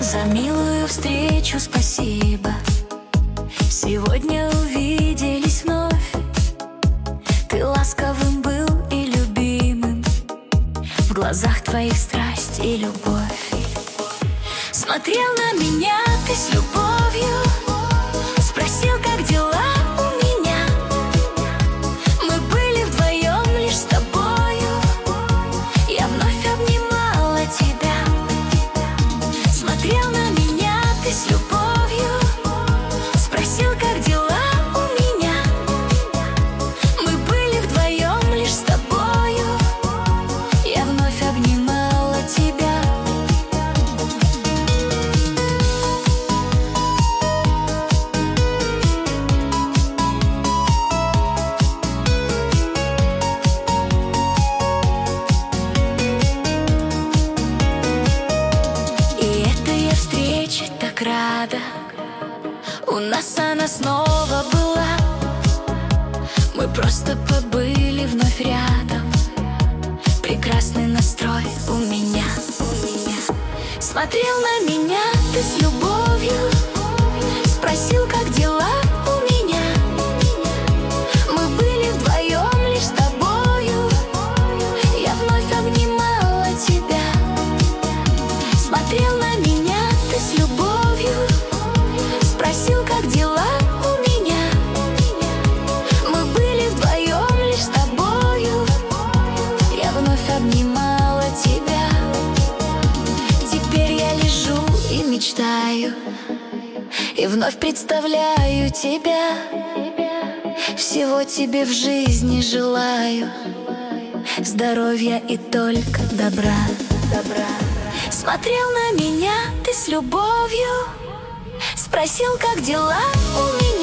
За милую встречу спасибо. Сегодня увиделись вновь. Ты ласковым был и любимым. В глазах твоих страсть и любовь. Смотрел на меня ты с любовью. Спросил, как дела у меня. Мы были вдвоем лишь с тобою. Я вновь обнимала тебя. Смотрел на меня ты с любовью. Спросил, как дела у меня. Мы были вдвоем лишь с тобою. Я вновь обнимала тебя. Так рада, у нас она снова была. Мы просто побыли вновь рядом. Прекрасный настрой у меня. Смотрел на меня ты с любовью. Спросил, как дела у меня. Мы были вдвоем лишь с тобою. Я вновь обнимала тебя. Смотрел на меня ты с любовью. Спросил, как дела у меня. Мы были вдвоем лишь с тобою. Я вновь обнимала тебя. Теперь я лежу и мечтаю, и вновь представляю тебя. Всего тебе в жизни желаю. Здоровья и только добра. Смотрел на меня ты с любовью. Спросил, как дела у меня.